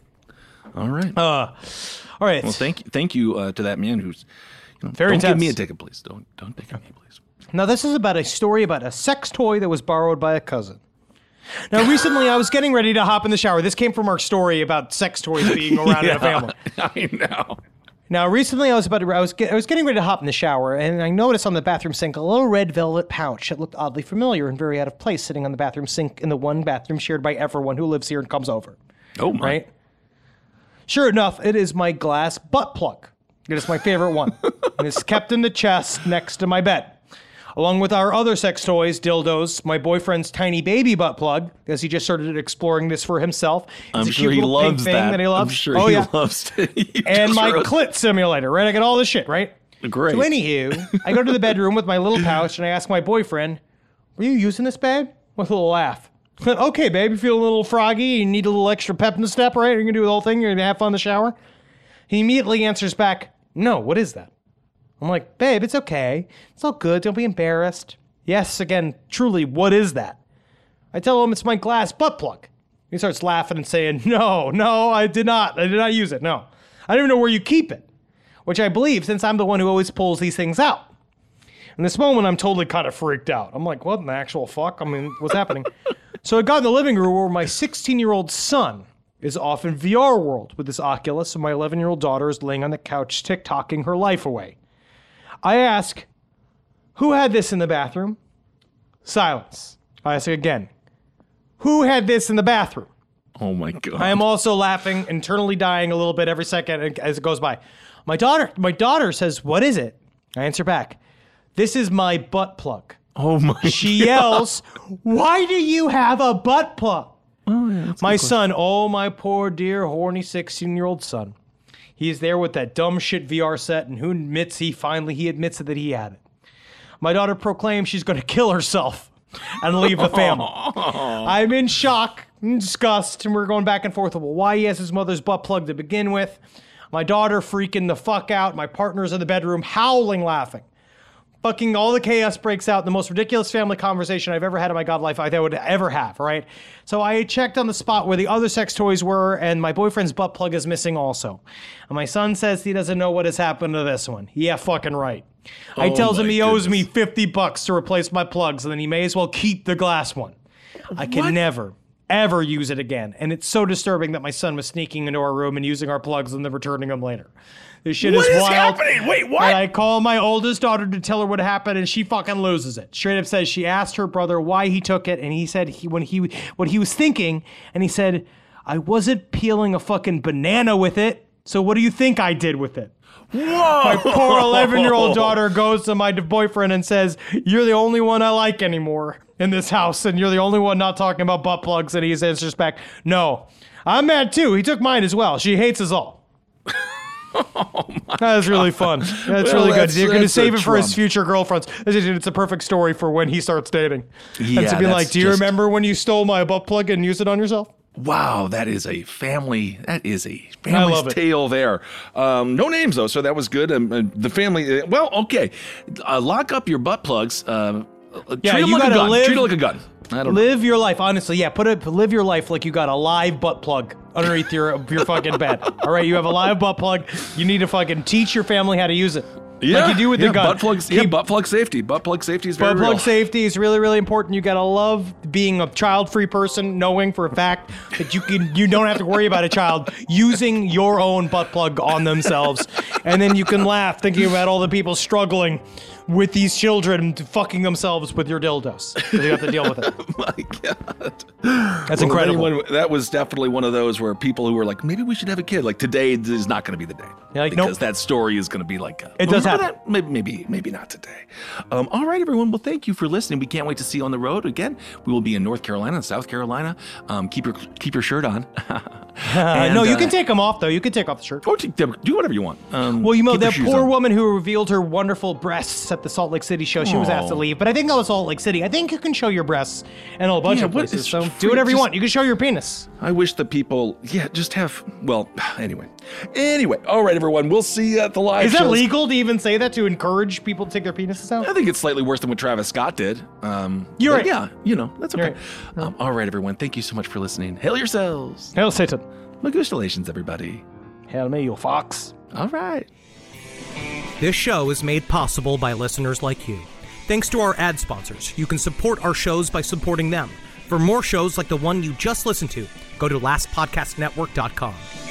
All right. All right. Well, thank you to that man who's very intense. Don't give me a ticket, please. Don't take me, please. Now this is about a story about a sex toy that was borrowed by a cousin. Now recently I was getting ready to hop in the shower. This came from our story about sex toys being around in a family. I know. Now recently I was getting ready to hop in the shower, and I noticed on the bathroom sink a little red velvet pouch that looked oddly familiar and very out of place sitting on the bathroom sink in the one bathroom shared by everyone who lives here and comes over. Oh my. Right? Sure enough, it is my glass butt plug. It is my favorite one. And it's kept in the chest next to my bed. Along with our other sex toys, dildos, my boyfriend's tiny baby butt plug, because he just started exploring this for himself. I'm sure he loves that. He loves. I'm sure he loves it. And my clit simulator, right? I got all this shit, right? Great. So anywho, I go to the bedroom with my little pouch and I ask my boyfriend, were you using this, babe? With a little laugh. Okay, babe, you feel a little froggy, you need a little extra pep in the step, right? You're going to do the whole thing, you're going to have fun in the shower? He immediately answers back, no, what is that? I'm like, babe, it's okay. It's all good. Don't be embarrassed. Yes, again, truly, what is that? I tell him it's my glass butt plug. He starts laughing and saying, no, I did not use it, no. I don't even know where you keep it, which I believe since I'm the one who always pulls these things out. In this moment, I'm totally kind of freaked out. I'm like, what in the actual fuck? I mean, what's happening? So I got in the living room where my 16-year-old son is off in VR world with his Oculus, and my 11-year-old daughter is laying on the couch TikToking her life away. I ask, who had this in the bathroom? Silence. I ask again, who had this in the bathroom? Oh my God. I am also laughing, internally dying a little bit every second as it goes by. My daughter says, what is it? I answer back, this is my butt plug. Oh my God. She yells, why do you have a butt plug? Oh, yeah, my son, oh my poor dear horny 16-year-old son. He's there with that dumb shit VR set, and who admits he admits that he had it. My daughter proclaims she's going to kill herself and leave the family. I'm in shock and disgust, and we're going back and forth. Well, why he has his mother's butt plug to begin with. My daughter freaking the fuck out. My partner's in the bedroom howling, laughing. Fucking all the chaos breaks out. The most ridiculous family conversation I've ever had in my god life I would ever have, right? So I checked on the spot where the other sex toys were, and my boyfriend's butt plug is missing also. And my son says he doesn't know what has happened to this one. Yeah, fucking right. I tells him he owes me $50 to replace my plugs, and then he may as well keep the glass one. I can never, ever use it again. And it's so disturbing that my son was sneaking into our room and using our plugs and then returning them later. This shit What is is wild. happening? Wait, what? And I call my oldest daughter to tell her what happened, and she fucking loses it. Straight up says she asked her brother why he took it, and he said what he was thinking, and he said, I wasn't peeling a fucking banana with it, so what do you think I did with it? Whoa! My poor 11-year-old daughter goes to my boyfriend and says, you're the only one I like anymore in this house, and you're the only one not talking about butt plugs, and he answers back, no, I'm mad too. He took mine as well. She hates us all. That was really fun. That's really good. You're going to save it for his future girlfriends. It's a perfect story for when he starts dating. Yeah, and to be that's like, do you remember when you stole my butt plug and used it on yourself? Wow, that is a family love it. tale there. No names though, so that was good. The family, well, okay. Lock up your butt plugs. Yeah, treat them you like gotta a gun. live- Treat it like a gun. I don't know. Live your life, honestly. Yeah, live your life like you got a live butt plug underneath your fucking bed. All right, you have a live butt plug. You need to fucking teach your family how to use it. Like you do with the gun. Butt plugs. Butt plug safety. Butt plug safety is very Butt real. plug safety is really, really important. You gotta love being a child-free person, knowing for a fact that you don't have to worry about a child using your own butt plug on themselves, and then you can laugh thinking about all the people struggling with these children fucking themselves with your dildos. You have to deal with it. My God. That's incredible. That was definitely one of those where people who were like, maybe we should have a kid. Like today is not going to be the day. You're like, because nope. that story is going to be like, It does remember happen. that? Maybe not today. All right, everyone. Well, thank you for listening. We can't wait to see you on the road again. We will be in North Carolina and South Carolina. Keep your shirt on. And, no, you can take them off though. You can take off the shirt. or do whatever you want. Well, you know, keep your that shoes poor on. woman who revealed her wonderful breasts at the Salt Lake City show, she was asked to Aw. leave. But I think that was Salt Lake City. I think you can show your breasts in a bunch Yeah, of what places. is So free- do whatever you just- want. You can show your penis. I wish the people, just have, well, anyway. All right, everyone. We'll see you at the live Is that shows. legal to even say that, to encourage people to take their penises out? I think it's slightly worse than what Travis Scott did. You're but right. Yeah, that's okay. You're right. All right, everyone. Thank you so much for listening. Hail yourselves. Hail Satan. Congratulations, everybody. Hail me, you fox. All right. This show is made possible by listeners like you. Thanks to our ad sponsors, you can support our shows by supporting them. For more shows like the one you just listened to, go to lastpodcastnetwork.com.